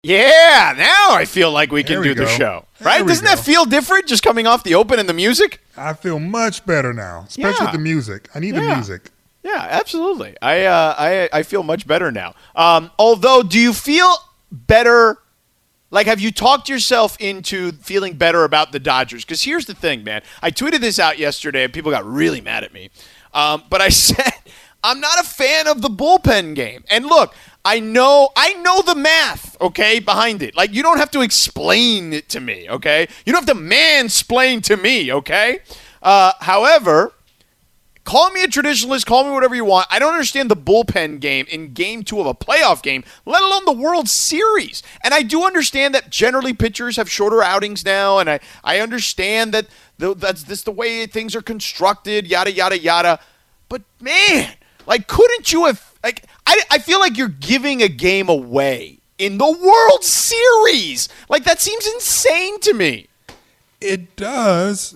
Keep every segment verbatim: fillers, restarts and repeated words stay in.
Yeah, now I feel like we can we do the go. show. There Right? we Doesn't go. that feel different just coming off the open and the music? I feel much better now, especially Yeah. with the music. I need Yeah. the music. Yeah, absolutely. I uh, I I feel much better now. Um, although, do you feel better? Like, have you talked yourself into feeling better about the Dodgers? Because here's the thing, man. I tweeted this out yesterday, and people got really mad at me. Um, but I said I'm not a fan of the bullpen game. And look, I know I know the math, okay, behind it. Like, you don't have to explain it to me, okay? You don't have to mansplain to me, okay? Uh, however, call me a traditionalist, call me whatever you want. I don't understand the bullpen game in game two of a playoff game, let alone the World Series. And I do understand that generally pitchers have shorter outings now, and I, I understand that the, that's this the way things are constructed, yada, yada, yada. But, man, like, couldn't you have – like, I, I feel like you're giving a game away in the World Series. Like, that seems insane to me. It does,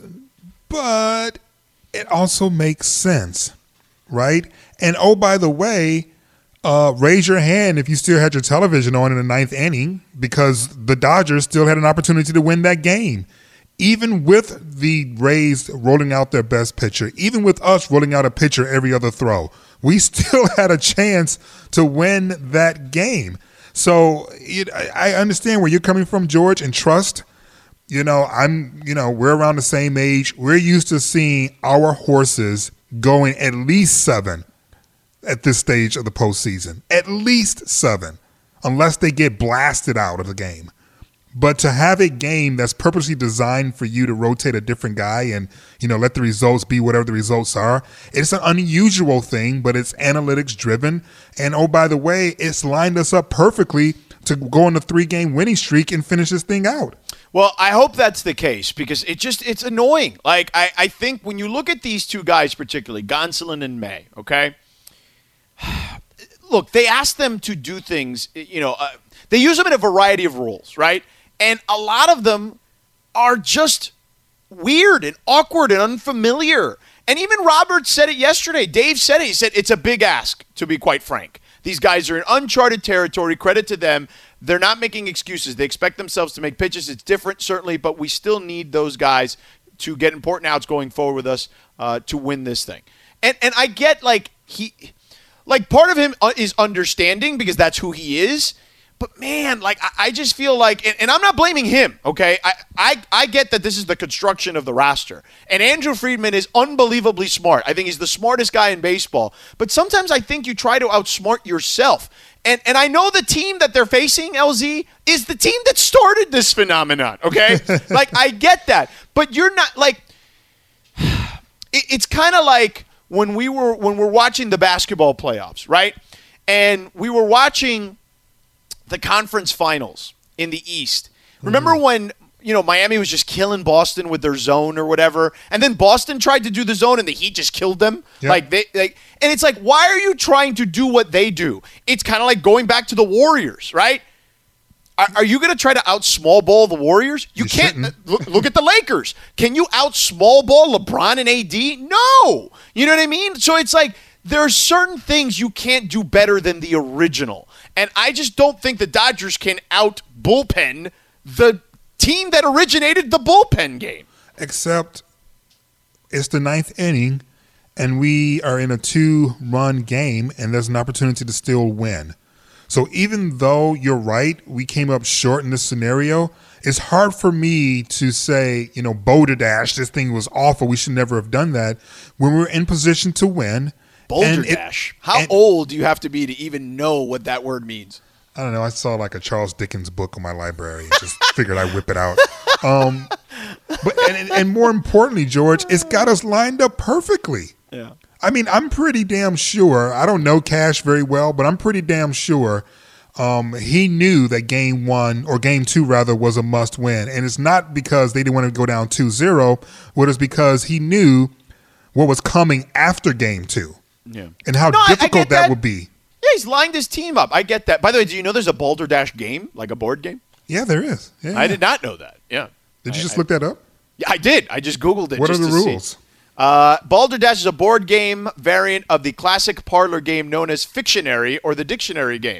but it also makes sense, right? And oh, by the way, uh, raise your hand if you still had your television on in the ninth inning, because the Dodgers still had an opportunity to win that game. Even with the Rays rolling out their best pitcher, even with us rolling out a pitcher every other throw, we still had a chance to win that game. So it, I understand where you're coming from, George, and trust. You know, I'm, you know, we're around the same age. We're used to seeing our horses going at least seven at this stage of the postseason. At least seven, unless they get blasted out of the game. But to have a game that's purposely designed for you to rotate a different guy and, you know, let the results be whatever the results are, it's an unusual thing, but it's analytics driven. And oh, by the way, it's lined us up perfectly to go on a three-game winning streak and finish this thing out. Well, I hope that's the case because it just it's annoying. Like, I, I think when you look at these two guys particularly, Gonsolin and May, okay? Look, they ask them to do things, you know, uh, they use them in a variety of roles, right? And a lot of them are just weird and awkward and unfamiliar. And even Robert said it yesterday. Dave said it. He said it's a big ask, to be quite frank. These guys are in uncharted territory. Credit to them. They're not making excuses. They expect themselves to make pitches. It's different, certainly, but we still need those guys to get important outs going forward with us uh, to win this thing. And and I get, like, he, like part of him is understanding because that's who he is. But, man, like, I, I just feel like, and, and I'm not blaming him, okay? I, I, I get that this is the construction of the roster. And Andrew Friedman is unbelievably smart. I think he's the smartest guy in baseball. But sometimes I think you try to outsmart yourself. And and I know the team that they're facing, L Z, is the team that started this phenomenon, okay? Like, I get that. But you're not, like, it, it's kind of like when we were, when we're watching the basketball playoffs, right? And we were watching the conference finals in the East. Remember mm-hmm. when, you know, Miami was just killing Boston with their zone or whatever, and then Boston tried to do the zone and the Heat just killed them? Yep. Like they like and it's like, why are you trying to do what they do? It's kind of like going back to the Warriors, right? Are, are you going to try to out small ball the Warriors? You, you can't. Look, look at the Lakers. Can you out small ball LeBron and A D? No. You know what I mean? So it's like, there are certain things you can't do better than the original. And I just don't think the Dodgers can out bullpen the team that originated the bullpen game. Except it's the ninth inning, and we are in a two-run game, and there's an opportunity to still win. So even though you're right, we came up short in this scenario, it's hard for me to say, you know, Boulder Dash, this thing was awful, we should never have done that, when we're in position to win. Boulder Dash. It, How old do you have to be to even know what that word means? I don't know. I saw like a Charles Dickens book in my library and just figured I'd whip it out. Um, but and, and more importantly, George, it's got us lined up perfectly. Yeah. I mean, I'm pretty damn sure. I don't know Cash very well, but I'm pretty damn sure um, he knew that game one or game two rather was a must win. And it's not because they didn't want to go down two zero. It was because he knew what was coming after game two. Yeah. And how no, difficult I, I that. that would be. Yeah, he's lined his team up. I get that. By the way, do you know there's a Boulder Dash game, like a board game? Yeah, there is. Yeah, I did not know that. Yeah. Did you I, just I, look that up? Yeah, I did. I just Googled it. What just are the to rules? See. Uh, Boulder Dash is a board game variant of the classic parlor game known as Fictionary or the Dictionary game.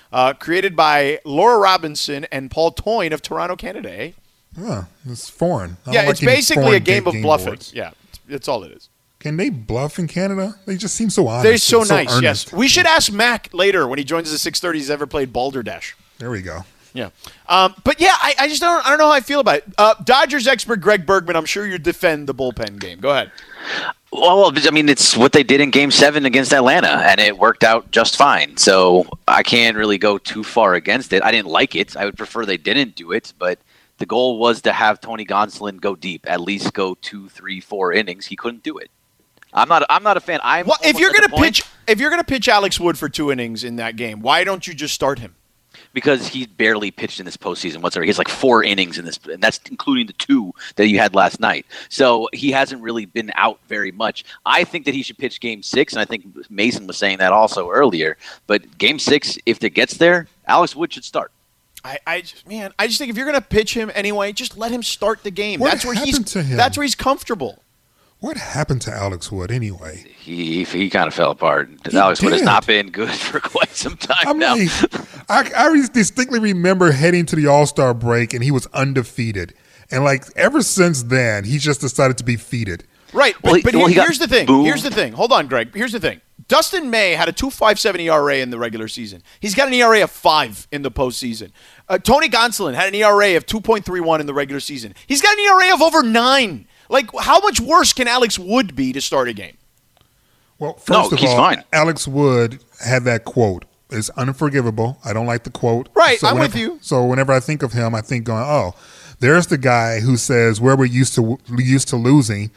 uh, created by Laura Robinson and Paul Toyne of Toronto, Canada. Eh? Huh, it's foreign. I Yeah, don't it's like any basically foreign a game of game bluffing. boards. Yeah, that's all it is. Can they bluff in Canada? They just seem so honest. They're so and nice. earnest. Yes, we should ask Mac later when he joins us at six thirty. He's ever played Balderdash. There we go. Yeah, um, but yeah, I, I just don't. I don't know how I feel about it. Uh, Dodgers expert Greg Bergman. I'm sure you defend the bullpen game. Go ahead. Well, I mean, it's what they did in Game Seven against Atlanta, and it worked out just fine. So I can't really go too far against it. I didn't like it. I would prefer they didn't do it, but the goal was to have Tony Gonsolin go deep, at least go two, three, four innings. He couldn't do it. I'm not. I'm not a fan. I'm. Well, if almost you're at the gonna point- pitch, if you're gonna pitch Alex Wood for two innings in that game, why don't you just start him? because he barely pitched in this postseason whatsoever. He has like four innings in this, and that's including the two that you had last night. So he hasn't really been out very much. I think that he should pitch Game Six, and I think Mason was saying that also earlier. But Game Six, if it gets there, Alex Wood should start. I, I just, man, I just think if you're going to pitch him anyway, just let him start the game. What that's where he's. happened to him? That's where he's comfortable. What happened to Alex Wood anyway? He he kind of fell apart. He Alex Wood has did. not been good for quite some time I'm now. like, I, I re- distinctly remember heading to the All-Star break, and he was undefeated. And like ever since then, he's just decided to be feated. Right, but, Well, he- but well, here- he got here's the thing. booed. Here's the thing. Hold on, Greg. Here's the thing. Dustin May had a two point five seven E R A in the regular season. He's got an E R A of five in the postseason. Uh, Tony Gonsolin had an E R A of two point three one in the regular season. He's got an E R A of over nine. Like, how much worse can Alex Wood be to start a game? Well, first No, of he's all, fine. Alex Wood had that quote. It's unforgivable. I don't like the quote. Right, I'm whenever, with you. So whenever I think of him, I think going, oh, there's the guy who says where we're used to used to losing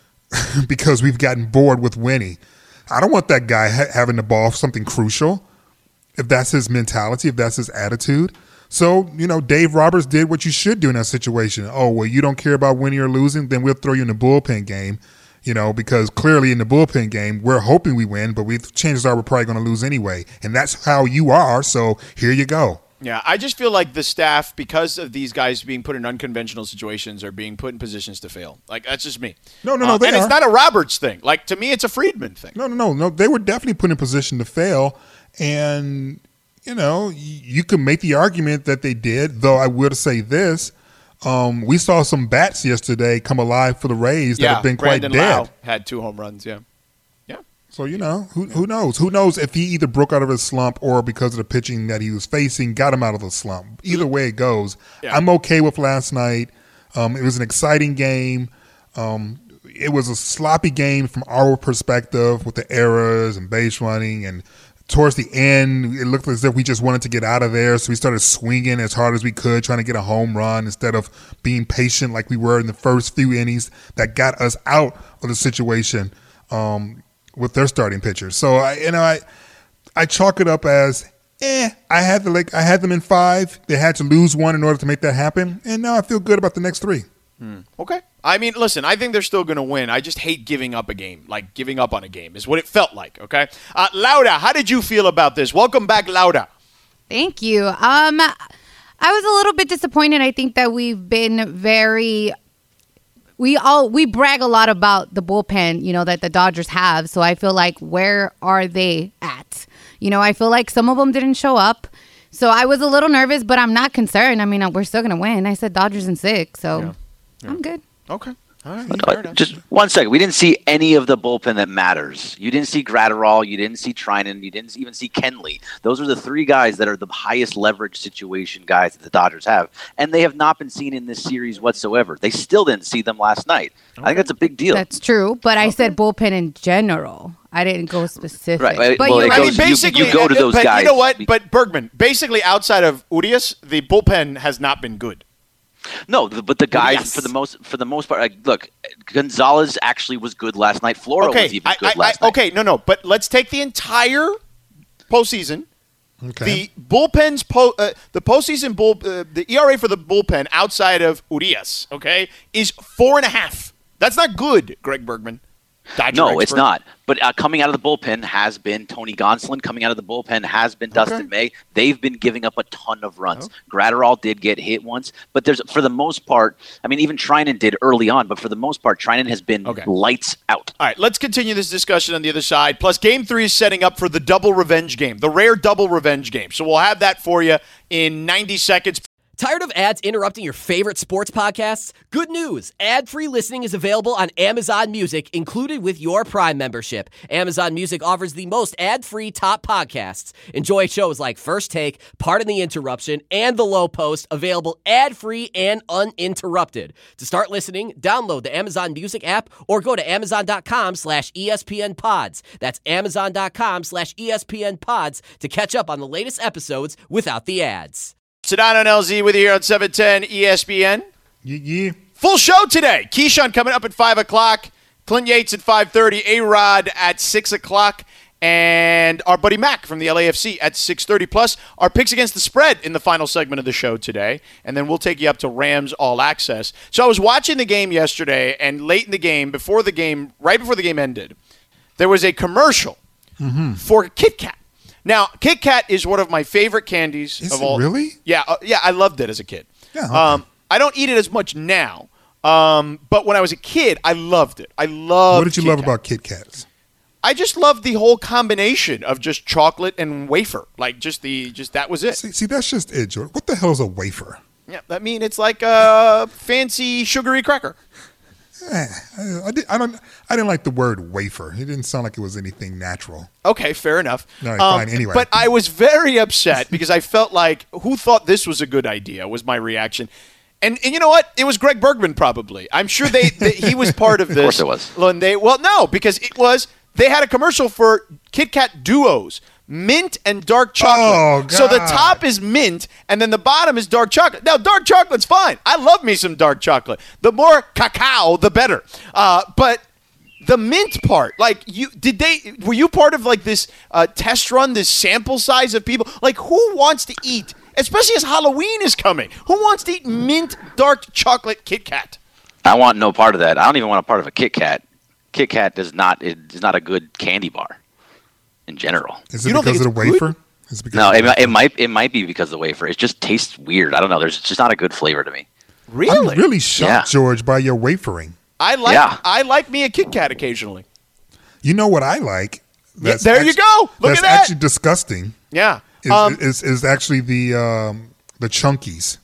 because we've gotten bored with winning. I don't want that guy ha- having the ball for something crucial. If that's his mentality, if that's his attitude. So, you know, Dave Roberts did what you should do in that situation. Oh, well, you don't care about winning or losing, then we'll throw you in the bullpen game, you know, because clearly in the bullpen game, we're hoping we win, but we chances are we're probably going to lose anyway. And that's how you are, so here you go. Yeah, I just feel like the staff, because of these guys being put in unconventional situations, are being put in positions to fail. Like, that's just me. No, no, no, Uh, they and are. it's not a Roberts thing. Like, to me, it's a Friedman thing. No, no, no, no. They were definitely put in position to fail, and you know, y- you could make the argument that they did. Though I would say this: um, we saw some bats yesterday come alive for the Rays that yeah, have been Brandon quite dead. Lau had two home runs, yeah. Yeah. So you know, who who knows? Who knows if he either broke out of his slump or because of the pitching that he was facing, got him out of the slump. Either way it goes, Yeah. I'm okay with last night. Um, it was an exciting game. Um, it was a sloppy game from our perspective with the errors and base running, and towards the end, it looked as if we just wanted to get out of there, so we started swinging as hard as we could, trying to get a home run instead of being patient like we were in the first few innings that got us out of the situation um, with their starting pitcher. So I, you know, I I chalk it up as, eh. I had the like I had them in five. They had to lose one in order to make that happen, and now I feel good about the next three. Okay. I mean, listen, I think they're still going to win. I just hate giving up a game. Like, giving up on a game is what it felt like, okay? Uh, Laura, how did you feel about this? Welcome back, Laura. Thank you. Um, I was a little bit disappointed. I think that we've been very we all we brag a lot about the bullpen, you know, that the Dodgers have. So I feel like, where are they at? You know, I feel like some of them didn't show up. So I was a little nervous, but I'm not concerned. I mean, we're still going to win. I said Dodgers in six, so Yeah. Yeah. I'm good. Okay. All right. But, Fair uh, enough. just one second. We didn't see any of the bullpen that matters. You didn't see Gratterall. You didn't see Trinan. You didn't even see Kenley. Those are the three guys that are the highest leverage situation guys that the Dodgers have, and they have not been seen in this series whatsoever. They still didn't see them last night. I think that's a big deal. That's true, but I said bullpen in general. I didn't go specific. Right, right. But Well, you're it I right. mean, goes- you- basically, you go to uh, those but guys. You know what? But Bergman, basically, outside of Urias, the bullpen has not been good. No, the, but the guys Yes. for the most for the most part, like, look, Gonzalez actually was good last night. Flora Okay, was even I, good I, last I, night. okay, no, no, but let's take the entire postseason. Okay. The bullpen's po- uh, the postseason bull uh, the E R A for the bullpen outside of Urias, okay, is four and a half. That's not good, Greg Bergman. Dodger No, expert. it's not. But uh, coming out of the bullpen has been Tony Gonsolin. Coming out of the bullpen has been Dustin Okay. May. They've been giving up a ton of runs. Gratterall did get hit once, but there's for the most part, I mean, even Trinan did early on, but for the most part, Trinan has been Okay. lights out. All right, let's continue this discussion on the other side. Plus, Game three is setting up for the double revenge game, the rare double revenge game. So we'll have that for you in ninety seconds. Tired of ads interrupting your favorite sports podcasts? Good news. Ad-free listening is available on Amazon Music, included with your Prime membership. Amazon Music offers the most ad-free top podcasts. Enjoy shows like First Take, Pardon the Interruption, and The Low Post, available ad-free and uninterrupted. To start listening, download the Amazon Music app or go to amazon.com slash ESPN pods. That's amazon.com slash ESPN pods to catch up on the latest episodes without the ads. Sedano and L Z with you here on seven ten E S P N. Yeah, yeah. Full show today. Keyshawn coming up at five o'clock. Clint Yates at five thirty. A-Rod at six o'clock. And our buddy Mac from the L A F C at six thirty. Plus, our picks against the spread in the final segment of the show today. And then we'll take you up to Rams All Access. So I was watching the game yesterday, and late in the game, before the game, right before the game ended, there was a commercial for Kit Kat. Now, Kit Kat is one of my favorite candies Is of it all. really? Yeah, uh, yeah, I loved it as a kid. Yeah, okay. Um, I don't eat it as much now, um, but when I was a kid, I loved it. I loved. What did you Kit love Kat. about Kit Kats? I just loved the whole combination of just chocolate and wafer. Like just the just that was it. See, see, that's just it, George. What the hell is a wafer? Yeah, I mean it's like a fancy sugary cracker. Eh, I, I, did, I don't. I didn't like the word wafer. It didn't sound like it was anything natural. Okay, fair enough. All right, fine, anyway. But I was very upset because I felt like, who thought this was a good idea was my reaction. And and you know what? It was Greg Bergman probably. I'm sure they, they he was part of this. Of course it was. When they, well, no, because it was, they had a commercial for Kit Kat Duos. Mint and dark chocolate. Oh, God. So the top is mint, and then the bottom is dark chocolate. Now, dark chocolate's fine. I love me some dark chocolate. The more cacao, the better. Uh, but the mint part, like, you did they? Were you part of like this uh, test run, this sample size of people? Like, who wants to eat, especially as Halloween is coming? Who wants to eat mint dark chocolate Kit Kat? I want no part of that. I don't even want a part of a Kit Kat. Kit Kat is not it is not a good candy bar in general. Is You it don't because think of the it's good? wafer? Is it because No, of the it, mi- wafer? it might it might be because of the wafer. It just tastes weird. I don't know. There's just not a good flavor to me. Really? I'm really shocked, Yeah. George, by your wafering. I like Yeah. I like me a Kit Kat occasionally. You know what I like? Yeah, there you go. Look that's at that. actually disgusting. Yeah. Is, Um, is, is actually the um, the Chunkies.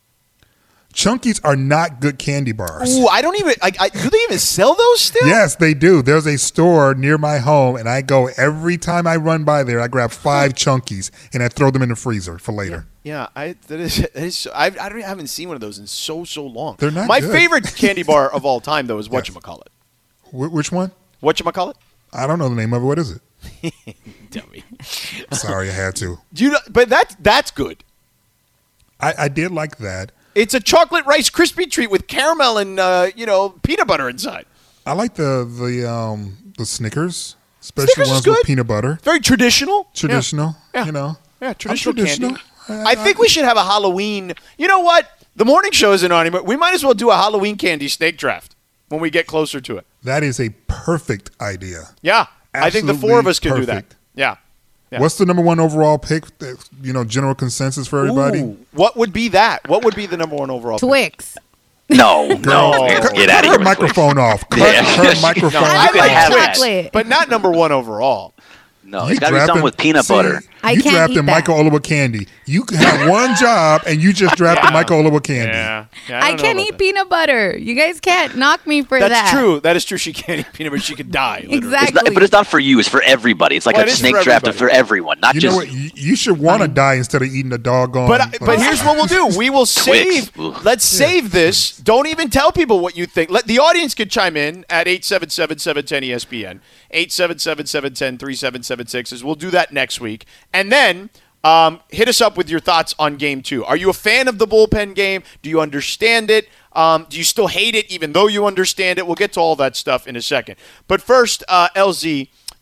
Chunkies are not good candy bars. ooh, I don't even. I, I, do they even sell those still? Yes, they do. There's a store near my home, and I go every time I run by there. I grab five Chunkies and I throw them in the freezer for later. Yeah, I that is, that is I, I, don't, I haven't seen one of those in so so long. They're not My good. favorite candy bar of all time though is whatchamacallit. Wh- which one? Whatchamacallit? I don't know the name of it. What is it? Dummy. Sorry, I had to. Do you know, but that that's good. I, I did like that. It's a chocolate Rice Krispie treat with caramel and uh, you know peanut butter inside. I like the the um the Snickers, especially Snickers is ones good. with peanut butter. Very traditional. Traditional, Yeah. you know. Yeah, I'm traditional, traditional. candy. I- I think we should have a Halloween. You know what? The morning show isn't on anymore. We might as well do a Halloween candy snake draft when we get closer to it. That is a perfect idea. Yeah, I think the four of us can do that. Absolutely Yeah. Yeah. What's the number one overall pick? that, You know, general consensus for everybody. Ooh, what would be that? What would be the number one overall? pick? Twix. No, no, No. get, Cut, get cut out of her here. with microphone off. Cut Yeah. her microphone No, I you off. can like have Twix, that. but not number one overall. No, You it's got to be drafted- something with peanut see, butter. I you can't drafted eat that. Michael Oliver Candy. You have one job, and you just drafted Yeah. Michael Oliver Candy. Yeah, yeah I, don't know can't about eat that. peanut butter. You guys can't knock me for That's that. true. That is true. She can't eat peanut butter. She could die. literally. Exactly. It's not, but it's not for you. It's for everybody. It's like Well, a it is snake for draft everybody. for everyone, not You just. know what? You, you should want to die instead of eating a doggone. But I- but here's what we'll do. We will save. Ugh. Let's save this. Don't even tell people what you think. Let the audience could chime in at eight seven seven, seven one zero, E S P N. eight seven seven, seven one zero, three seven seven six. We'll do that next week. And then um, hit us up with your thoughts on game two. Are you a fan of the bullpen game? Do you understand it? Um, do you still hate it even though you understand it? We'll get to all that stuff in a second. But first, uh, L Z,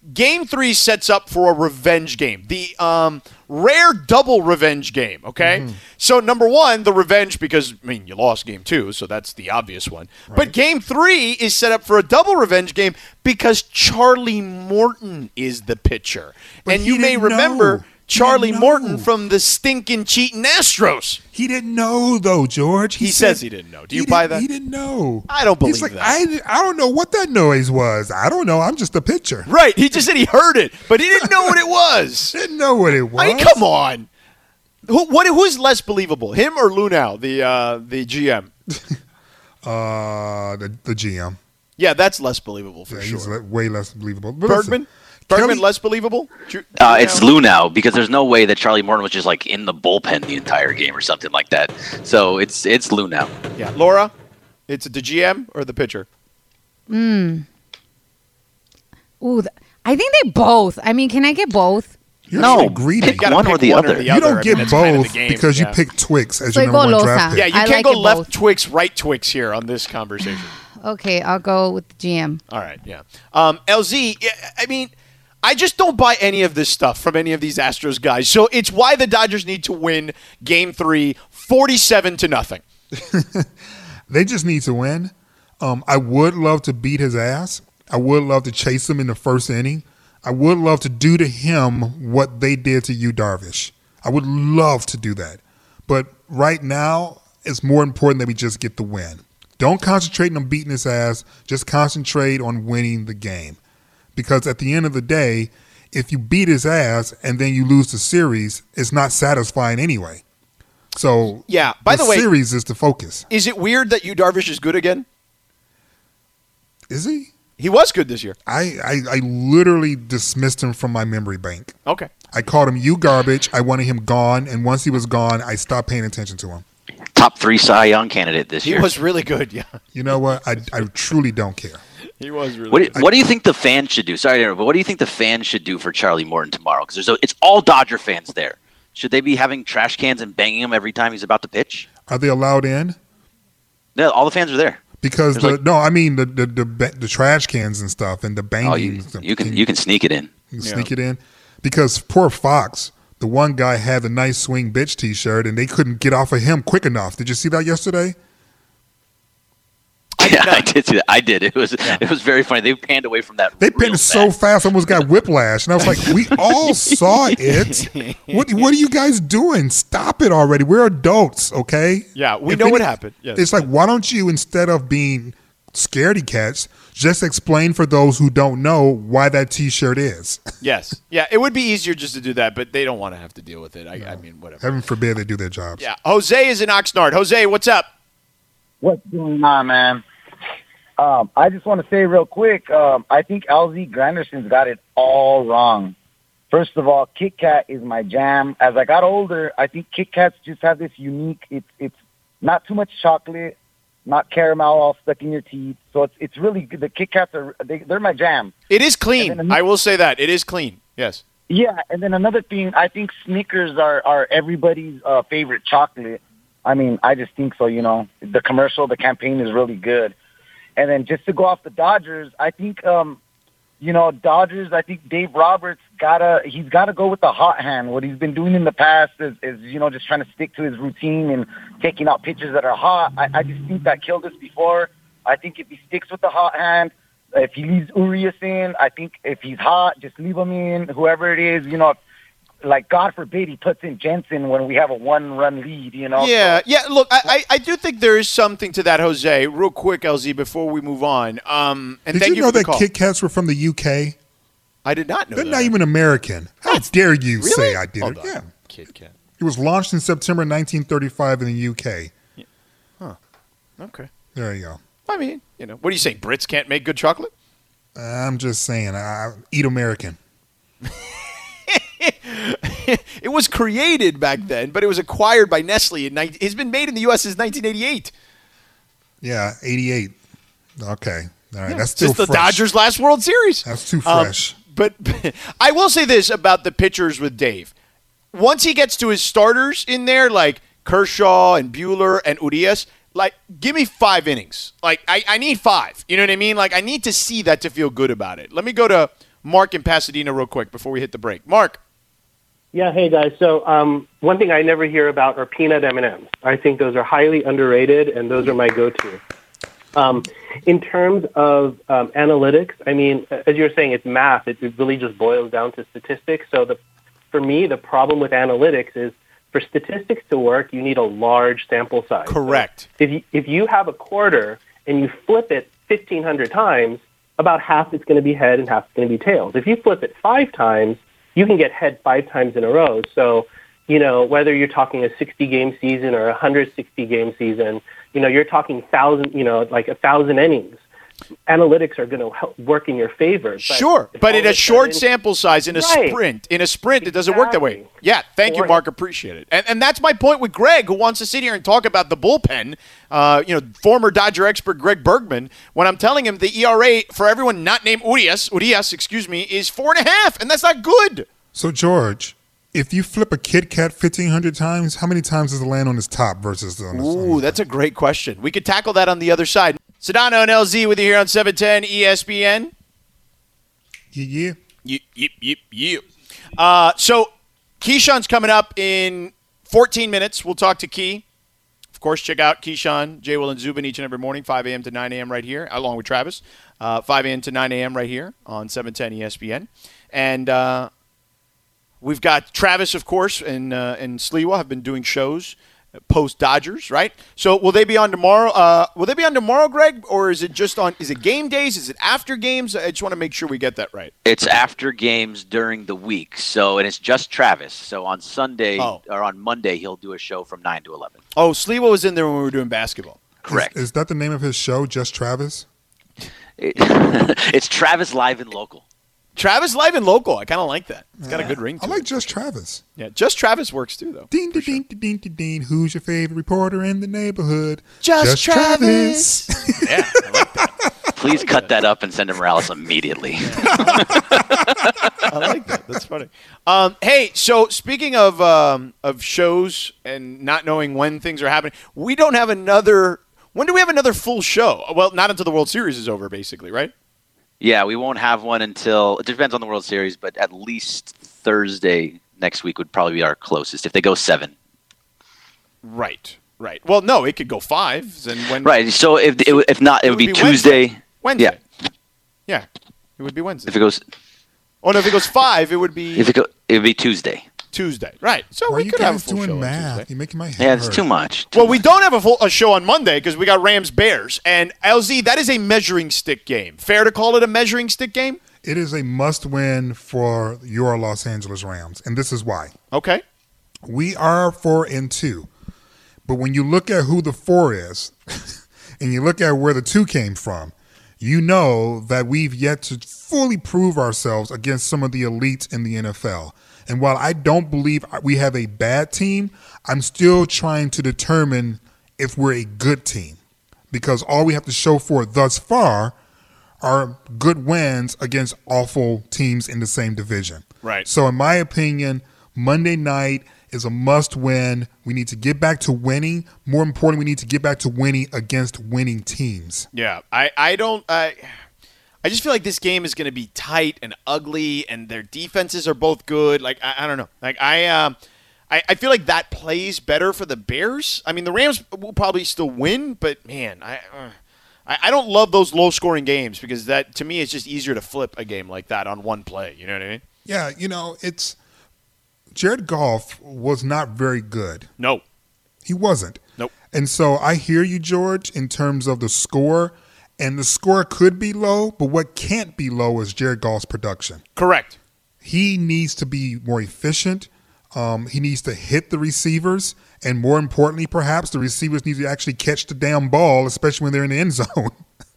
Game three sets up for a revenge game, the um, rare double revenge game, okay? Mm-hmm. So, number one, the revenge because, I mean, you lost game two, so that's the obvious one. Right. But game three is set up for a double revenge game because Charlie Morton is the pitcher. But and you may remember... Know. Charlie Morton from the stinking cheating Astros. He didn't know, though, George. He, he said, says he didn't know. Do you buy that? He didn't know. I don't believe He's like, that. I, I don't know what that noise was. I don't know. I'm just a pitcher. Right. He just said he heard it, but he didn't know what it was. Didn't know what it was. I mean, come on. Who, what, who's less believable, him or Lunau, the uh, the G M? uh, the, the G M. Yeah, that's less believable for yeah, sure. He's le- way less believable. But Bergman? Listen, Bergman Kelly, less believable? Uh, it's Lunau because there's no way that Charlie Morton was just like in the bullpen the entire game or something like that. So it's it's Lunau. Yeah, Laura, it's the G M or the pitcher? Hmm. Ooh, th- I think they both. I mean, can I get both? You're no, so greedy. pick one, pick or, the one or other. the You other. don't I get mean, both kind of the game, because yeah. you pick Twix as Soy your number one golosa. draft pick. Yeah, you I can't like go it left both. Twix, right Twix here on this conversation. Okay, I'll go with the G M. All right, yeah. Um, L Z, yeah, I mean, I just don't buy any of this stuff from any of these Astros guys. So it's why the Dodgers need to win Game Three, forty-seven to nothing. They just need to win. Um, I would love to beat his ass. I would love to chase him in the first inning. I would love to do to him what they did to you, Darvish. I would love to do that. But right now, it's more important that we just get the win. Don't concentrate on beating his ass. Just concentrate on winning the game. Because at the end of the day, if you beat his ass and then you lose the series, it's not satisfying anyway. So Yeah, by the way- series is the focus. Is it weird that you Darvish is good again? Is he? He was good this year. I, I, I literally dismissed him from my memory bank. Okay. I called him you garbage. I wanted him gone. And once he was gone, I stopped paying attention to him. Top three Cy Young candidate this He year. was really good, yeah. You know what? I, I truly don't care. He was really What do, good. what do you think the fans should do? Sorry, to interrupt, but what do you think the fans should do for Charlie Morton tomorrow? Because there's a, it's all Dodger fans there. Should they be having trash cans and banging him every time he's about to pitch? Are they allowed in? No, all the fans are there. Because There's the like- no, I mean the the, the the the trash cans and stuff and the banging. Oh, you, stuff. you can you can sneak it in. You can sneak it in because poor Fox, the one guy had the nice swing bitch T-shirt and they couldn't get off of him quick enough. Did you see that yesterday? Yeah, I did see that. I did. It was it was very funny. They panned away from that. They real pinned so fast. fast, almost got whiplash, and I was like, "We all saw it. What what are you guys doing? Stop it already. We're adults, okay?" Yeah, we If know what any- happened. Yes. It's like, why don't you, instead of being scaredy cats, just explain for those who don't know why that T-shirt is? Yes. Yeah, it would be easier just to do that, but they don't want to have to deal with it. I, I mean, whatever. Heaven forbid they do their jobs. Yeah. Jose is in Oxnard. Jose, what's up? What's going on, man? Um, I just want to say real quick, um, I think L Z Granderson's got it all wrong. First of all, Kit Kat is my jam. As I got older, I think Kit Kats just have this unique, it's it's not too much chocolate, not caramel all stuck in your teeth. So it's it's really good. The Kit Kats are, they, they're my jam. It is clean. And then- I will say that. It is clean. Yes. Yeah, and then another thing, I think Snickers are, are everybody's uh, favorite chocolate. I mean, I just think so, you know. The commercial, the campaign is really good. And then just to go off the Dodgers, I think, um, you know, Dodgers, I think Dave Roberts gotta, he's got to go with the hot hand. What he's been doing in the past is, is, you know, just trying to stick to his routine and taking out pitches that are hot. I, I just think that killed us before. I think if he sticks with the hot hand, if he leaves Urias in, I think if he's hot, just leave him in, whoever it is, you know, like, God forbid he puts in Jensen when we have a one-run lead, you know? Yeah, So- yeah. Look, I, I, I do think there is something to that, Jose. Real quick, L Z, before we move on. Um, and Did thank you you, know for the that call. Kit Kats were from the U K? I did not know They're that. not even American. How dare you Really? say I did Hold it? on. Yeah. Kit Kat. It was launched in September nineteen thirty-five in the U K. Okay. There you go. I mean, you know, what are you saying? Brits can't make good chocolate? I'm just saying, I eat American. It was created back then, but it was acquired by Nestle. In nineteen it's been made in the U S since nineteen eighty-eight. Yeah, eighty-eight. Okay. All right. Yeah, That's still since the fresh. Dodgers' last World Series. That's too Um, fresh. but I will say this about the pitchers with Dave. Once he gets to his starters in there, like Kershaw and Buehler and Urias, like, give me five innings. Like, I, I need five. You know what I mean? Like, I need to see that to feel good about it. Let me go to Mark in Pasadena real quick before we hit the break. Mark. Yeah, hey guys. So um, one thing I never hear about are peanut M and M's. I think those are highly underrated, and those are my go-to. Um, in terms of um, analytics, I mean, as you were saying, it's math. It, it really just boils down to statistics. So the, for me, the problem with analytics is for statistics to work, you need a large sample size. Correct. So if you, if you have a quarter and you flip it fifteen hundred times, about half it's going to be head and half it's going to be tails. If you flip it five times, you can get head five times in a row. So, you know, whether you're talking a sixty-game season or a one hundred sixty game season, you know, you're talking thousand, you know, like a thousand innings. Analytics are going to help work in your favor. But sure, but in a short sudden, sample size, in a right. sprint, in a sprint, exactly. it doesn't work that way. Yeah, thank you, Mark. Appreciate it. And, and that's my point with Greg, who wants to sit here and talk about the bullpen. Uh, you know, former Dodger expert Greg Bergman. When I'm telling him the E R A for everyone not named Urias, Urias, excuse me, is four and a half, and that's not good. So George, if you flip a Kit Kat fifteen hundred times, how many times does it land on its top versus the? On its Ooh, that's a great question. We could tackle that on the other side. Sedano and L Z with you here on seven ten E S P N. Yeah, yeah. Yep, yep, yep, yep. Uh, so, Keyshawn's coming up in fourteen minutes. We'll talk to Key. Of course, check out Keyshawn, J. Will, and Zubin each and every morning, five a.m. to nine a.m. right here, along with Travis. Uh, five a.m. to nine a.m. right here on seven ten E S P N. And uh, we've got Travis, of course, and, uh, and Sliwa have been doing shows post Dodgers, right? So will they be on tomorrow? Uh, will they be on tomorrow, Greg, or is it just on? Is it game days? Is it after games? I just want to make sure we get that right. It's after games during the week, so and it's just Travis. So on Sunday oh. or on Monday, he'll do a show from nine to eleven. Oh, Sliwa was in there when we were doing basketball. Correct. Is, is that the name of his show? Just Travis? It, it's Travis Live and Local. Travis Live and Local. I kind of like that. It's got yeah. a good ring to I like it. Just Travis. Yeah, Just Travis works too, though. Ding, ding, ding, ding, ding, ding. Who's your favorite reporter in the neighborhood? Just, Just Travis. Travis. Yeah, I like that. Please like cut that. that up and send to Morales immediately. Yeah. I like that. That's funny. Um, hey, so speaking of um, of shows and not knowing when things are happening, we don't have another. When do we have another full show? Well, not until the World Series is over, basically, right? Yeah, we won't have one until it depends on the World Series, but at least Thursday next week would probably be our closest if they go seven. Right, right. Well, no, it could go five. And when right. So if so it, if not, it, it would would be, be Tuesday. Wednesday. Yeah. Yeah, it would be Wednesday. If it goes, oh no, if it goes five, it would be if it go, it would be Tuesday. Tuesday. Right. So Why we are you could have a guys full show doing on math? Tuesday. You're making my head Yeah, it's hurt. too much. Too Well, we much. don't have a full a show on Monday because we got Rams Bears and L Z. That is a measuring stick game. Fair to call it a measuring stick game? It is a must-win for your Los Angeles Rams, and this is why. Okay. We are four and two, but when you look at who the four is, and you look at where the two came from, you know that we've yet to fully prove ourselves against some of the elites in the N F L. And while I don't believe we have a bad team, I'm still trying to determine if we're a good team, because all we have to show for it thus far are good wins against awful teams in the same division. Right. So in my opinion, Monday night is a must win. We need to get back to winning. More importantly, we need to get back to winning against winning teams. Yeah. I, I don't I I just feel like this game is going to be tight and ugly, and their defenses are both good. Like I, I don't know. Like I um I, I feel like that plays better for the Bears. I mean, the Rams will probably still win, but man, I uh, I, I don't love those low-scoring games because that, to me, it's just easier to flip a game like that on one play. You know what I mean? Yeah, you know, it's Jared Goff was not very good. No. He wasn't. Nope. And so I hear you, George, in terms of the score, and the score could be low, but what can't be low is Jared Goff's production. Correct. He needs to be more efficient. Um, he needs to hit the receivers. And more importantly, perhaps, the receivers need to actually catch the damn ball, especially when they're in the end zone.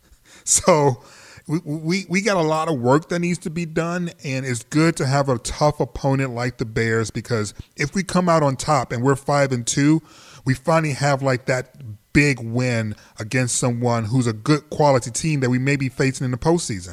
So we, we we got a lot of work that needs to be done, and it's good to have a tough opponent like the Bears, because if we come out on top and we're five and two, we finally have like that big win against someone who's a good quality team that we may be facing in the postseason.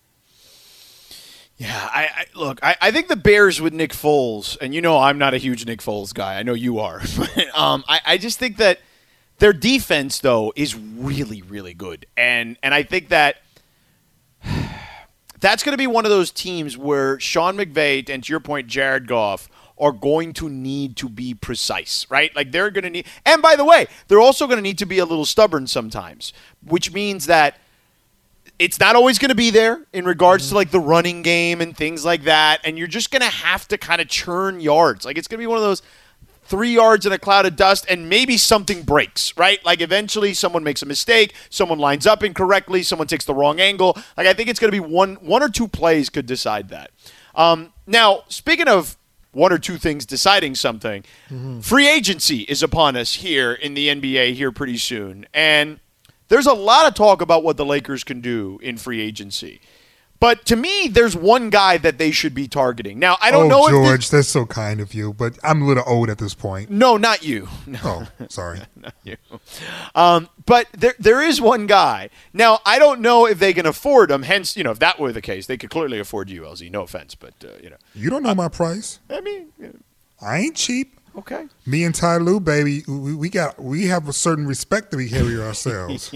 Yeah, I, I look. I, I think the Bears with Nick Foles, and you know I'm not a huge Nick Foles guy. I know you are. But, um, I, I just think that their defense, though, is really, really good, and and I think that that's going to be one of those teams where Sean McVay and, to your point, Jared Goff are going to need to be precise, right? Like they're going to need, and by the way, they're also going to need to be a little stubborn sometimes, which means that it's not always going to be there in regards mm-hmm. to like the running game and things like that. And you're just going to have to kind of churn yards. Like it's going to be one of those three yards in a cloud of dust and maybe something breaks, right? Like eventually someone makes a mistake, someone lines up incorrectly, someone takes the wrong angle. Like I think it's going to be one, one or two plays could decide that. Um, now, speaking of one or two things deciding something, mm-hmm. free agency is upon us here in the N B A here pretty soon. And there's a lot of talk about what the Lakers can do in free agency. But to me, there's one guy that they should be targeting. Now, I don't oh, know George, if George, that's so kind of you, but I'm a little old at this point. No, not you. No. Oh, sorry. Not you. Um, but there, there is one guy. Now, I don't know if they can afford him. Hence, you know, if that were the case, they could clearly afford you, L Z. No offense, but, uh, you know. You don't know uh, my price. I mean. You know. I ain't cheap. Okay. Me and Ty Lue, baby, we, we got we have a certain respect that we carry ourselves.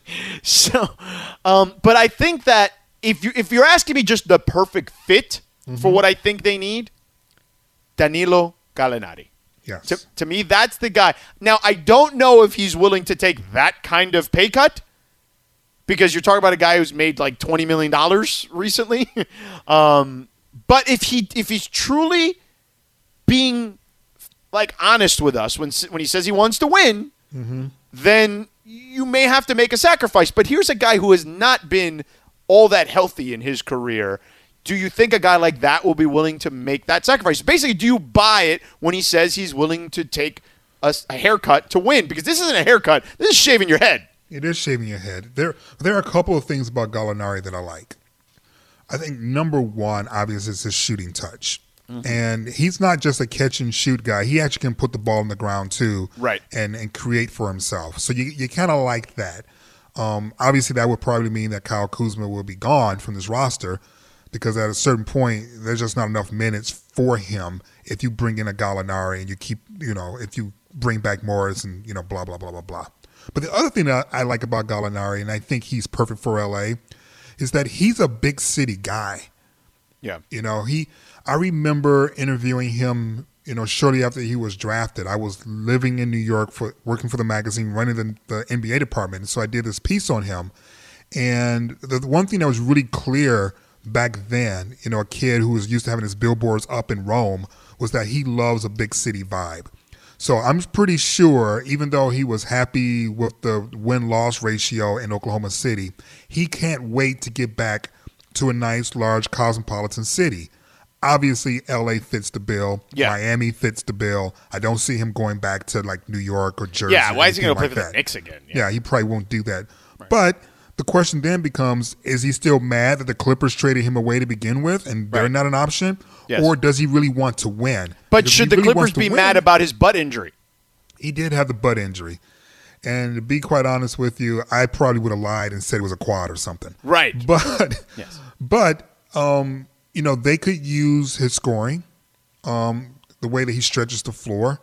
so, um, but I think that if you if you're asking me just the perfect fit mm-hmm. for what I think they need, Danilo Gallinari. Yes. To, to me, that's the guy. Now, I don't know if he's willing to take that kind of pay cut because you're talking about a guy who's made like twenty million dollars recently. um, but if he if he's truly being like honest with us when when he says he wants to win, mm-hmm. then you may have to make a sacrifice. But here's a guy who has not been all that healthy in his career. Do you think a guy like that will be willing to make that sacrifice? Basically, do you buy it when he says he's willing to take a, a haircut to win? Because this isn't a haircut. This is shaving your head. It is shaving your head. There, there are a couple of things about Gallinari that I like. I think number one, obviously, is his shooting touch. Mm-hmm. And he's not just a catch and shoot guy. He actually can put the ball on the ground too, right? And and create for himself. So you you kind of like that. Um, obviously, that would probably mean that Kyle Kuzma will be gone from this roster because at a certain point, there's just not enough minutes for him if you bring in a Gallinari and you keep, you know, if you bring back Morris and you know, blah blah blah blah blah. But the other thing that I like about Gallinari, and I think he's perfect for L A, is that he's a big city guy. Yeah, you know he. I remember interviewing him, you know, shortly after he was drafted. I was living in New York, for working for the magazine, running the, the N B A department. So I did this piece on him. And the, the one thing that was really clear back then, you know, a kid who was used to having his billboards up in Rome, was that he loves a big city vibe. So I'm pretty sure, even though he was happy with the win-loss ratio in Oklahoma City, he can't wait to get back to a nice, large, cosmopolitan city. Obviously, L A fits the bill. Yeah. Miami fits the bill. I don't see him going back to like New York or Jersey. Yeah, why is he going to like play for that. the Knicks again? Yeah. yeah, he probably won't do that. Right. But the question then becomes, is he still mad that the Clippers traded him away to begin with and they're right. not an option? Yes. Or does he really want to win? But because should the really Clippers be win, mad about his butt injury? He did have the butt injury. And to be quite honest with you, I probably would have lied and said it was a quad or something. Right. But, yes. but, um, you know, they could use his scoring, um, the way that he stretches the floor.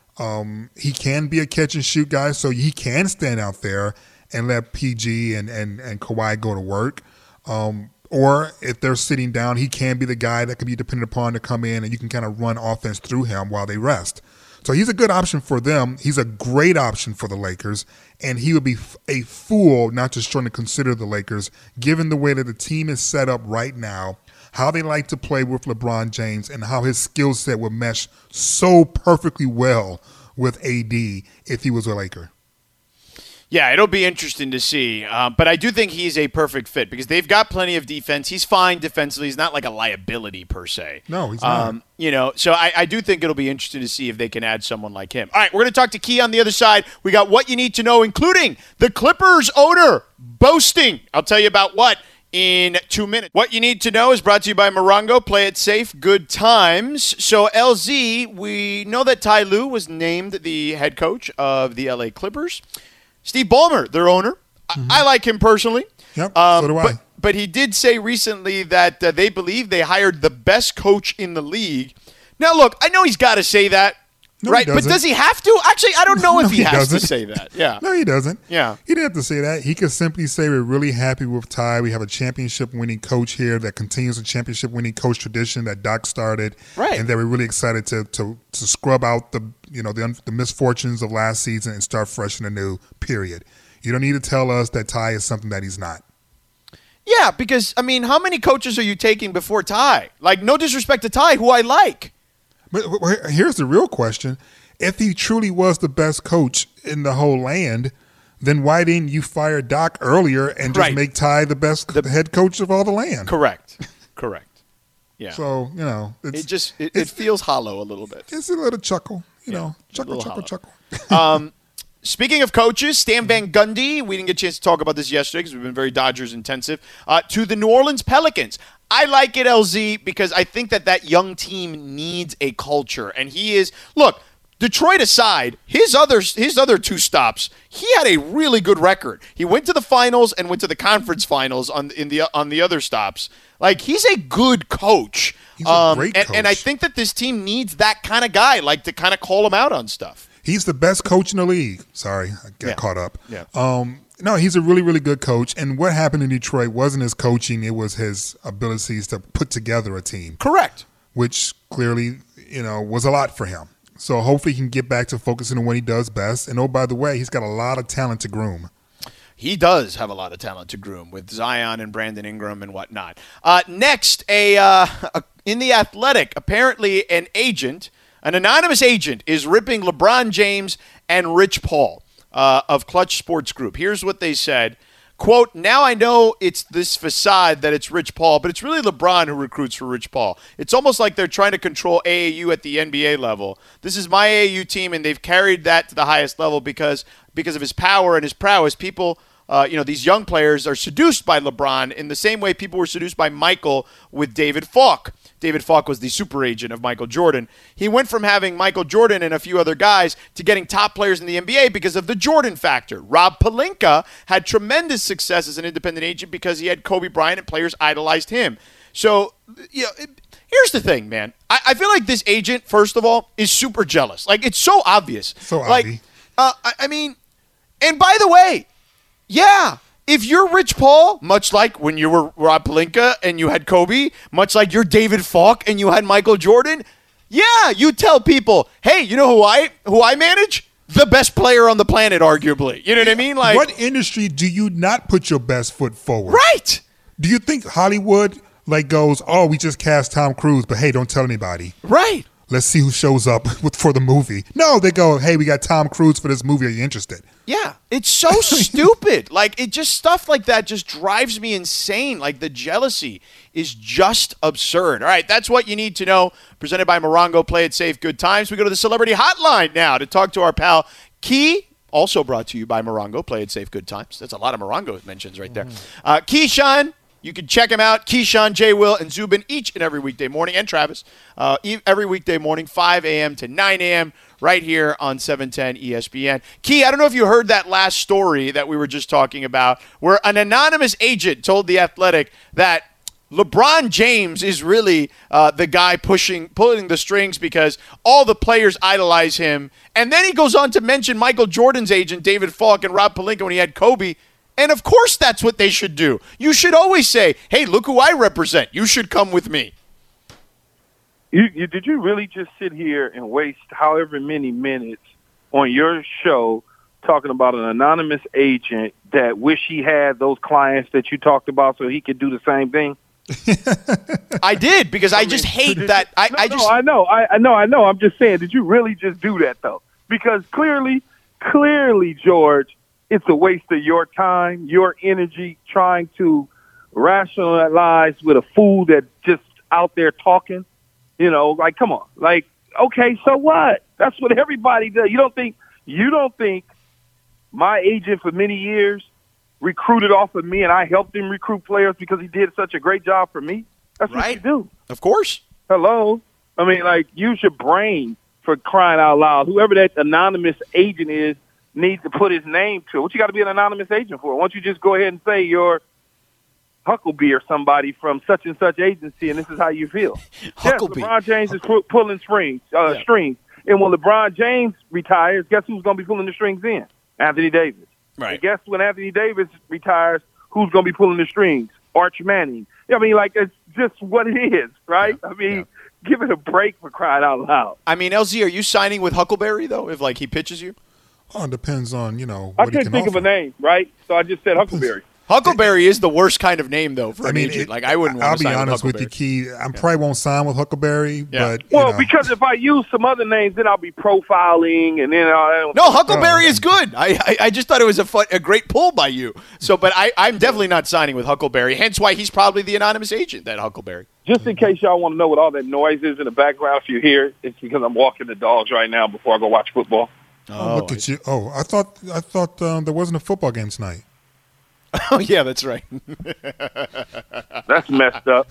Um, he can be a catch and shoot guy, so he can stand out there and let P G and, and, and Kawhi go to work. Um, or if they're sitting down, he can be the guy that can be depended upon to come in and you can kind of run offense through him while they rest. So he's a good option for them. He's a great option for the Lakers, and he would be a fool not to trying to consider the Lakers, given the way that the team is set up right now, how they like to play with LeBron James, and how his skill set would mesh so perfectly well with A D if he was a Laker. Yeah, it'll be interesting to see. Uh, but I do think he's a perfect fit because they've got plenty of defense. He's fine defensively. He's not like a liability per se. No, he's not. Um, you know, so I, I do think it'll be interesting to see if they can add someone like him. All right, we're going to talk to Key on the other side. We got what you need to know, including the Clippers owner boasting. I'll tell you about what in two minutes. What you need to know is brought to you by Morongo. Play it safe, good times. So, L Z, we know that Ty Lue was named the head coach of the L A Clippers. Steve Ballmer, their owner. Mm-hmm. I, I like him personally. Yep, um, so do I. But, but he did say recently that uh, they believe they hired the best coach in the league. Now, look, I know he's got to say that. No, right? he But does he have to? Actually, I don't know No, if he, he has doesn't. to say that. Yeah. No, he doesn't. Yeah. He didn't have to say that. He could simply say we're really happy with Ty. We have a championship-winning coach here that continues the championship-winning coach tradition that Doc started, Right. and that we're really excited to to to scrub out the you know the un- the misfortunes of last season and start fresh and anew. Period. You don't need to tell us that Ty is something that he's not. Yeah, because, I mean, how many coaches are you taking before Ty? Like, no disrespect to Ty, who I like. But, but here's the real question. If he truly was the best coach in the whole land, then why didn't you fire Doc earlier and just Right. make Ty the best The- head coach of all the land? Correct. Correct. Yeah. So, you know, it's, it just, it, it it's- feels hollow a little bit. it's a little chuckle, you know, a chuckle, little chuckle, hollow. chuckle. Um, speaking of coaches, Stan Van Gundy, we didn't get a chance to talk about this yesterday because we've been very Dodgers intensive, uh, to the New Orleans Pelicans. I like it, L Z, because I think that that young team needs a culture. And he is, look, Detroit aside, his other his other two stops, he had a really good record. He went to the finals and went to the conference finals on in the on the other stops. Like, he's a good coach. He's a great and, and I coach. think that this team needs that kind of guy, like to kind of call him out on stuff. He's the best coach in the league. Sorry, I got Yeah. caught up. Yeah. Um, no, he's a really, really good coach. And what happened in Detroit wasn't his coaching; it was his abilities to put together a team, Correct. which clearly, you know, was a lot for him. So hopefully he can get back to focusing on what he does best. And oh, by the way, he's got a lot of talent to groom. He does have a lot of talent to groom with Zion and Brandon Ingram and whatnot. Uh, next, a, uh, a in the Athletic, apparently an agent, an anonymous agent, is ripping LeBron James and Rich Paul uh, of Clutch Sports Group. Here's what they said. Quote, now I know it's this facade that it's Rich Paul, but it's really LeBron who recruits for Rich Paul. It's almost like they're trying to control A A U at the N B A level. This is my A A U team, and they've carried that to the highest level because because of his power and his prowess. People, uh, you know, these young players are seduced by LeBron in the same way people were seduced by Michael with David Falk. David Falk was the super agent of Michael Jordan. He went from having Michael Jordan and a few other guys to getting top players in the N B A because of the Jordan factor. Rob Pelinka had tremendous success as an independent agent because he had Kobe Bryant and players idolized him. So, you know, it, here's the thing, man. I, I feel like this agent, first of all, is super jealous. Like, it's so obvious. So like, obvi. uh, I, I mean, and by the way, yeah, if you're Rich Paul, much like when you were Rob Pelinka and you had Kobe, much like you're David Falk and you had Michael Jordan, yeah, you tell people, hey, you know who I who I manage? The best player on the planet, arguably. You know what I mean? Like, What industry do you not put your best foot forward? right, Do you think Hollywood like goes, oh, we just cast Tom Cruise, but hey, don't tell anybody. right. Let's see who shows up with, for the movie. No, they go, hey, we got Tom Cruise for this movie. Are you interested? Yeah, it's so stupid. Like, it just, stuff like that just drives me insane. Like, the jealousy is just absurd. All right, that's what you need to know. Presented by Morongo. Play it safe, good times. We go to the Celebrity Hotline now to talk to our pal Key. Also brought to you by Morongo. Play it safe, good times. That's a lot of Morongo mentions right there. Uh, Keyshawn. You can check him out, Keyshawn, J. Will, and Zubin each and every weekday morning, and Travis, uh, e- every weekday morning, five a.m. to nine a.m., right here on seven ten E S P N. Key, I don't know if you heard that last story that we were just talking about, where an anonymous agent told The Athletic that LeBron James is really uh, the guy pushing, pulling the strings because all the players idolize him. And then he goes on to mention Michael Jordan's agent, David Falk, and Rob Pelinka when he had Kobe. And of course that's what they should do. You should always say, hey, look who I represent. You should come with me. You, you, did you really just sit here and waste however many minutes on your show talking about an anonymous agent that wish he had those clients that you talked about so he could do the same thing? I did, because I, I just mean, hate that. I, no, I just no, I know. I, I know. I know. I'm just saying, did you really just do that, though? Because clearly, clearly, George, it's a waste of your time, your energy, trying to rationalize with a fool that's just out there talking. You know, like, come on. Like, okay, so what? That's what everybody does. You don't think you don't think my agent for many years recruited off of me and I helped him recruit players because he did such a great job for me? That's right. what you do. Of course. Hello? I mean, like, use your brain, for crying out loud. Whoever that anonymous agent is needs to put his name to it. What you got to be an anonymous agent for? Why don't you just go ahead and say you're Huckabee or somebody from such and such agency, and this is how you feel? Huckabee. Yes, LeBron James is pu- pulling strings. Uh, yeah. strings. And when LeBron James retires, guess who's going to be pulling the strings in? Anthony Davis. Right. And guess when Anthony Davis retires, who's going to be pulling the strings? Arch Manning. I mean, like, it's just what it is, right? Yeah. I mean, Yeah. give it a break for crying out loud. I mean, L Z, are you signing with Huckleberry, though, if, like, he pitches you? Oh, it depends on, you know, I what he couldn't can think offer. of a name, right? So I just said Huckleberry. Huckleberry is the worst kind of name, though, for I an mean, agent. it- Like, I wouldn't I'll want to be sign honest with with you, Huckleberry. Key. I probably won't sign with Huckleberry, Yeah. but you Well, know. because if I use some other names, then I'll be profiling, and then I'll... No, Huckleberry Oh. is good. I, I I just thought it was a fun, a great pull by you. So, but I I'm definitely not signing with Huckleberry. Hence why he's probably the anonymous agent. That Huckleberry. Just in case y'all want to know what all that noise is in the background, if you hear it, it's because I'm walking the dogs right now before I go watch football. Oh, look at you! Oh, I thought I thought um, there wasn't a football game tonight. Oh yeah, that's right. That's messed up.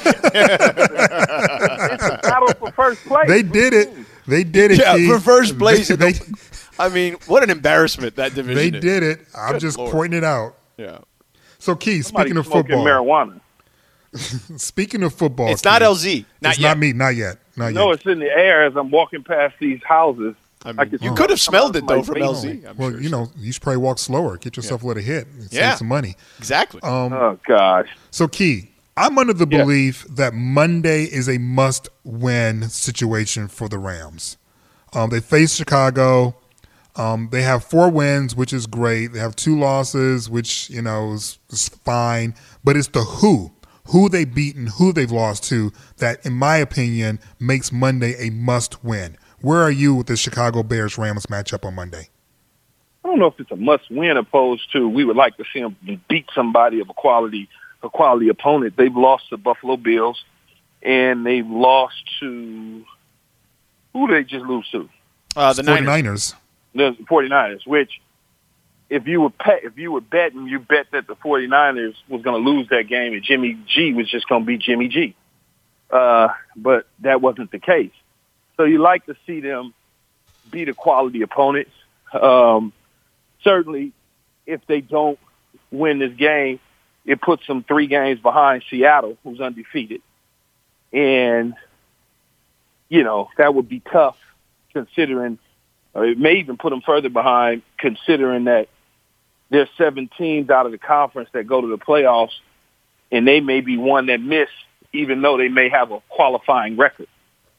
It's a battle for first place. They did it. They did it. Yeah, Key. for first place. They, in they, the- I mean, what an embarrassment that division. they is. did it. I'm Good just Lord. pointing it out. Yeah. So, Key, Somebody speaking of smoking football, marijuana. speaking of football, It's not Key, L Z. Not it's yet. not me. Not yet. Not No, yet. it's in the air as I'm walking past these houses. I mean, I could you smell could have it smelled coming it out though of from my L face. Z. I'm Well, sure. you know, you should probably walk slower. Get yourself a little hit. And Yeah. Save some money. Exactly. Um, Oh, gosh. So, Key, I'm under the Yeah. belief that Monday is a must-win situation for the Rams. Um, they face Chicago. Um, they have four wins, which is great. They have two losses, which, you know, is, is fine. But it's the who, who they've beaten, who they've lost to, that, in my opinion, makes Monday a must-win. Where are you with the Chicago Bears-Rams matchup on Monday? I don't know if it's a must-win opposed to we would like to see them beat somebody of a quality a quality opponent. They've lost to Buffalo Bills, and they've lost to who did they just lose to? uh, the Niners. forty-niners. The 49ers, which if you were pet, if you were betting, you bet that the 49ers was going to lose that game and Jimmy G was just going to be Jimmy G. Uh, but that wasn't the case. So you like to see them beat a quality opponents. Um, certainly, if they don't win this game, it puts them three games behind Seattle, who's undefeated. And, you know, that would be tough considering, or it may even put them further behind considering that there's seven teams out of the conference that go to the playoffs, and they may be one that miss, even though they may have a qualifying record.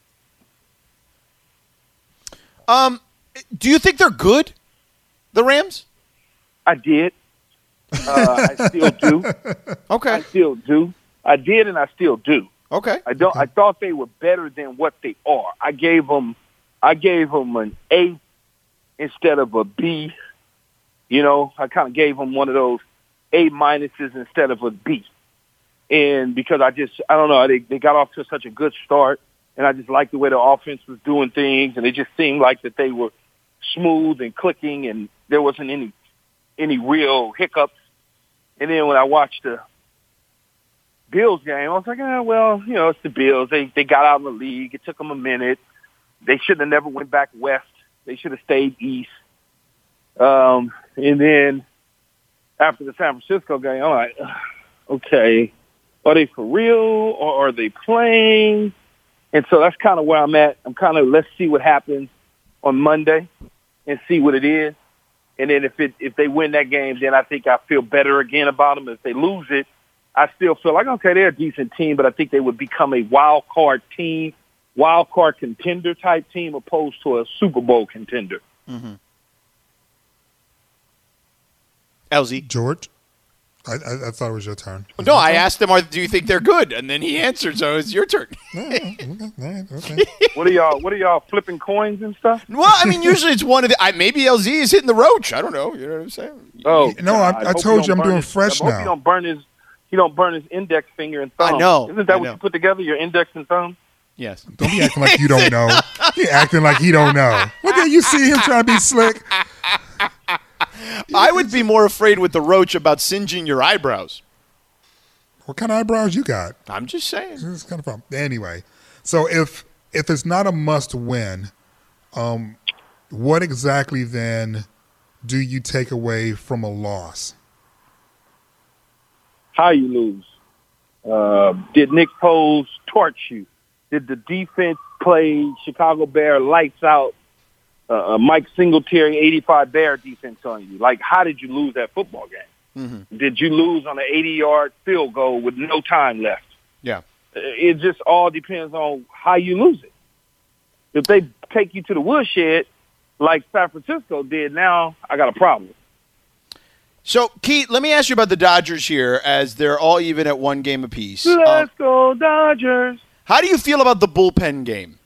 Um, do you think they're good, the Rams? I did. Uh, I still do. I Okay. still do. I did, and I still do. Okay. I don't. I thought they were better than what they are. I gave them. I gave them an A instead of a B. You know, I kind of gave them one of those A minuses instead of a B. And because I just, I don't know, they they got off to such a good start, and I just liked the way the offense was doing things, and it just seemed like that they were smooth and clicking, and there wasn't any any real hiccups. And then when I watched the Bills game, I was like, oh, well, you know, it's the Bills. They they got out in the league. It took them a minute. They should have never went back west. They should have stayed east. Um, and then after the San Francisco game, I'm like, okay, are they for real or are they playing? And so that's kind of where I'm at. I'm kind of, let's see what happens on Monday and see what it is. And then if it if they win that game, then I think I feel better again about them. If they lose it, I still feel like, okay, they're a decent team, but I think they would become a wild card team, wild card contender type team opposed to a Super Bowl contender. Mm-hmm. L Z. George? I, I, I thought it was your turn. No, I asked him, "Are do you think they're good?" And then he answered, so it's your turn. Oh, okay, all right, okay. What are y'all? What are y'all flipping coins and stuff? Well, I mean, usually it's one of the. I, maybe L Z is hitting the roach. I don't know. You know what I'm saying? Oh No, I- God. I hope told he you I'm don't burn doing his- fresh I hope now. He don't burn his. He don't burn his index finger and thumb. I know, Isn't that I what know. you put together? Your index and thumb. Yes. Don't be acting like you don't know. He acting like he don't know. Look at you, see him trying to be slick. I would be more afraid with the roach about singeing your eyebrows. What kind of eyebrows you got? I'm just saying. It's kind of fun. Anyway, so if if it's not a must win, um, what exactly then do you take away from a loss? How you lose? Uh, did Nick Foles torch you? Did the defense played Chicago Bear lights out, uh, uh, Mike Singletary eighty-five Bear defense on you. Like, how did you lose that football game? Mm-hmm. Did you lose on an eighty-yard field goal with no time left? Yeah. It just all depends on how you lose it. If they take you to the woodshed like San Francisco did, now I got a problem. So, Keith, let me ask you about the Dodgers here, as they're all even at one game apiece. Let's Um, go Dodgers. how do you feel about the bullpen game?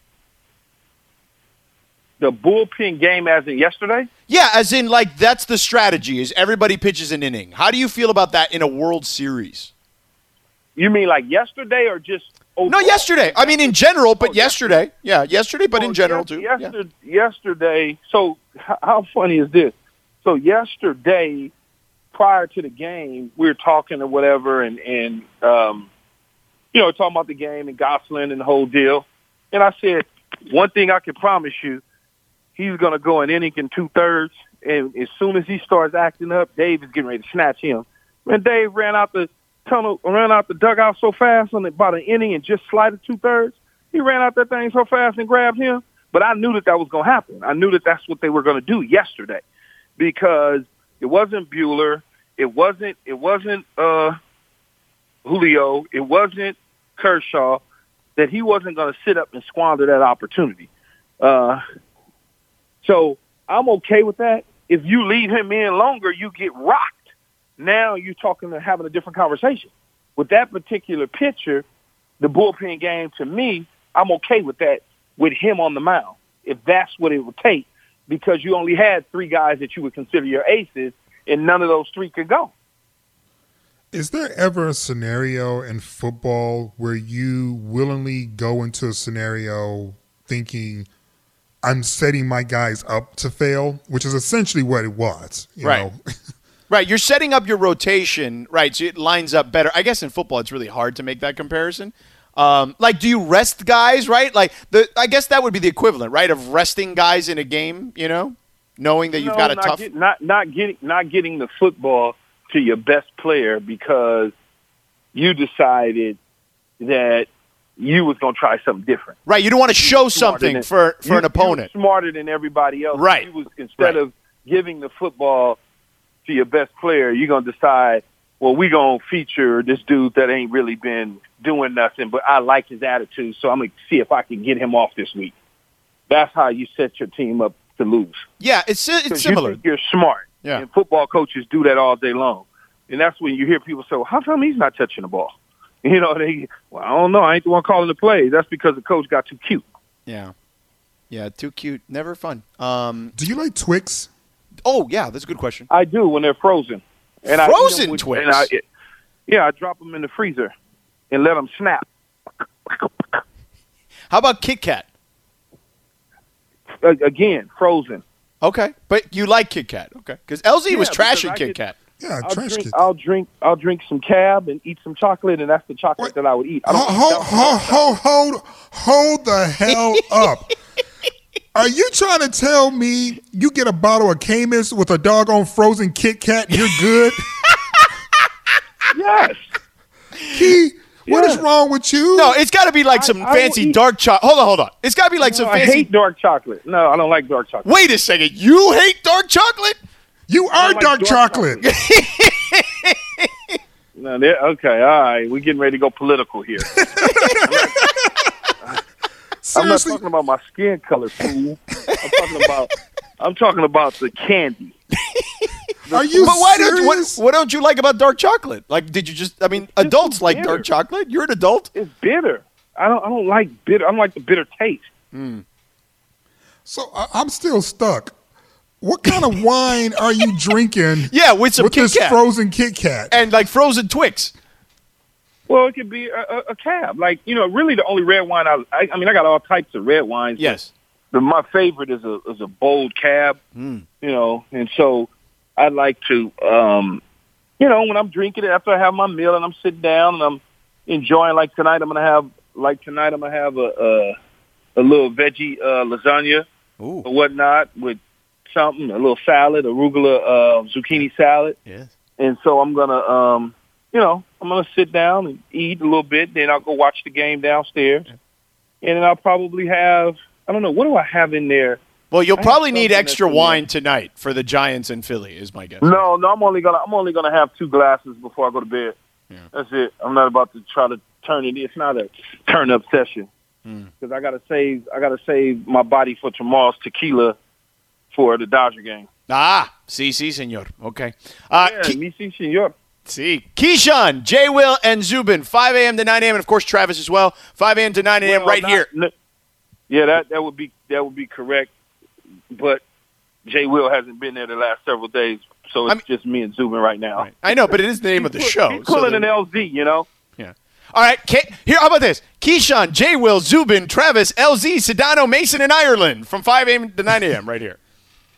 The bullpen game as in yesterday? Yeah, as in, like, that's the strategy, is everybody pitches an inning. How do you feel about that in a World Series? You mean like yesterday or just overall? No, yesterday. I mean, in general, but Oh, yesterday. Yeah, yesterday, but Oh, in general, yes- too. Yesterday, yesterday, so h- how funny is this? So yesterday, prior to the game, we were talking or whatever, and, and um, you know, talking about the game and Gosselin and the whole deal. And I said, one thing I can promise you, he's going to go an inning and two-thirds, and as soon as he starts acting up, Dave is getting ready to snatch him. Man, Dave ran out the tunnel, ran out the dugout so fast on about an inning and just slided two-thirds. He ran out that thing so fast and grabbed him. But I knew that that was going to happen. I knew that that's what they were going to do yesterday, because it wasn't Bueller, it wasn't it wasn't uh, Julio, it wasn't Kershaw, that he wasn't going to sit up and squander that opportunity. Uh, so I'm okay with that. If you leave him in longer, you get rocked. Now you're talking and having a different conversation. With that particular pitcher, the bullpen game, to me, I'm okay with that, with him on the mound, if that's what it would take, because you only had three guys that you would consider your aces, and none of those three could go. Is there ever a scenario in football where you willingly go into a scenario thinking, I'm setting my guys up to fail, which is essentially what it was, you Right. know? Right, you're setting up your rotation, right, so it lines up better. I guess in football it's really hard to make that comparison. Um, like, do you rest guys, right? Like, the I guess that would be the equivalent, right, of resting guys in a game, you know, knowing that you've No, got a not tough – get, not not getting not getting the football to your best player because you decided that you was going to try something different. Right, you don't want to show Smarter something than- for, for you- an opponent. You were smarter than everybody else. Right. You was, instead Right. of giving the football to your best player, you're going to decide, well, we're going to feature this dude that ain't really been doing nothing, but I like his attitude, so I'm going to see if I can get him off this week. That's how you set your team up to lose. Yeah, it's it's 'Cause similar. You think you're smart. Yeah. And football coaches do that all day long. And that's when you hear people say, well, how come he's not touching the ball? You know, they, well, I don't know. I ain't the one calling the plays. That's because the coach got too cute. Yeah. Yeah, too cute. Never fun. Um, Do you like Twix? oh, yeah, that's a good question. I do when they're frozen. And I eat 'em Frozen with- Twix? and I, yeah, I drop them in the freezer and let them snap. How about Kit Kat? A- Again, frozen. Okay, but you like Kit Kat, okay? Because L Z Yeah, was because trashing I Kit get- Kat. Yeah, I'll trash drink, kid. I'll drink. I'll drink some cab and eat some chocolate, and that's the chocolate Wait. that I would eat. I Hold, don't hold, hold, hold, hold, hold the hell up. Are you trying to tell me you get a bottle of Camus with a doggone frozen Kit Kat and you're good? Yes. Key, what is Yeah. wrong with you? No, it's got to be like some I will fancy eat- dark chocolate. Hold on, hold on. It's got to be like some No, I fancy. hate dark chocolate. No, I don't like dark chocolate. Wait a second. You hate dark chocolate? You are like dark, dark chocolate. No, they're- okay, all right. We're getting ready to go political here. I'm not Seriously, talking about my skin color, fool. I'm talking about. I'm talking about the candy. are you But why don't you, what, serious? what don't you like about dark chocolate? Like, did you just? I mean, just adults like bitter. dark chocolate. You're an adult. It's bitter. I don't. I don't like bitter. I don't like the bitter taste. So I- I'm still stuck. What kind of wine are you drinking Yeah, with some with Kit this Kat frozen Kit Kat? and like frozen Twix. Well, it could be a, a, a cab. Like, you know, really the only red wine I, I. I mean, I got all types of red wines. Yes. But my favorite is a is a bold cab. You know, and so I like to, um, you know, when I'm drinking it after I have my meal and I'm sitting down and I'm enjoying. Like tonight, I'm gonna have. Like tonight, I'm gonna have a a, a little veggie uh, lasagna Ooh. or whatnot with something, a little salad, arugula, uh, zucchini salad. Yes. And so I'm gonna, um, you know, I'm gonna sit down and eat a little bit. Then I'll go watch the game downstairs, and then I'll probably have I don't know what do I have in there. Well, you'll I probably have need something extra that's in wine there. tonight for the Giants and Philly, is my guess. No, no, I'm only gonna I'm only gonna have two glasses before I go to bed. Yeah. That's it. I'm not about to try to turn it. It's not a turn up session Mm. because I gotta save I gotta save my body for tomorrow's tequila for the Dodger game. Ah, sí, sí, señor. Okay. Uh, Yeah, Ke- me see, senor. see. Keyshawn, J. Will, and Zubin, five a.m. to nine a.m., and, of course, Travis as well, five a.m. to nine a.m. Well, right not- here. n- Yeah, that that would be that would be correct, but Jay Will hasn't been there the last several days, so it's I mean- just me and Zubin right now. Right. I know, but it is the name of the show. He's so pulling then- an L Z, you know. Yeah. All right. Ke- here, how about this? Keyshawn, J. Will, Zubin, Travis, L Z, Sedano, Mason, and Ireland from five a.m. to nine a.m. right here.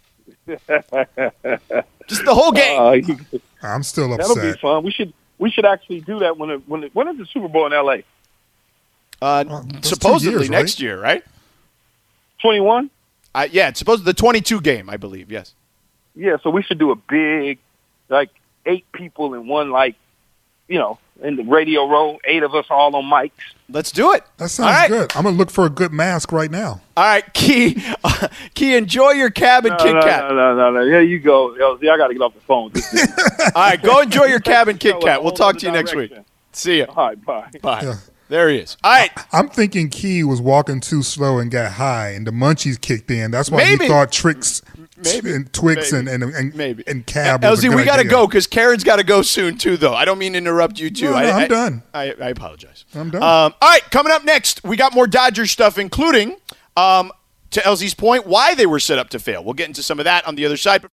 Just the whole game. Uh, he- I'm still that'll be upset. fun. We should we should actually do that when it, when it, when is the Super Bowl in L A? Uh, Well, that's two supposedly years, next right? year, right? twenty-one. Uh, yeah, it's supposed the twenty-two game, I believe. Yes. Yeah, so we should do a big, like eight people in one, like you know, in the radio row, eight of us all on mics. Let's do it. That sounds All right. good. I'm gonna look for a good mask right now. All right, Key. Key, enjoy your cabin No, Kit no, Kat. no, no, no, no. Here you go, L Z. I got to get off the phone. This is- All right, go enjoy your cabin Kit Go Kat. in a We'll whole talk other to you next week. direction. See ya. All right, bye. Bye. Yeah. There he is. All right. I'm thinking Key was walking too slow and got high, and the munchies kicked in. That's why Maybe. he thought tricks Maybe. and Twix Maybe. and and and, Maybe. and Cab. was a L Z, good we got to idea. go because Karen's got to go soon, too, though. I don't mean to interrupt you, too. No, no, I, I'm I- done. I, I apologize. I'm done. Um, all right, coming up next, we got more Dodgers stuff, including, um, to L Z's point, why they were set up to fail. We'll get into some of that on the other side.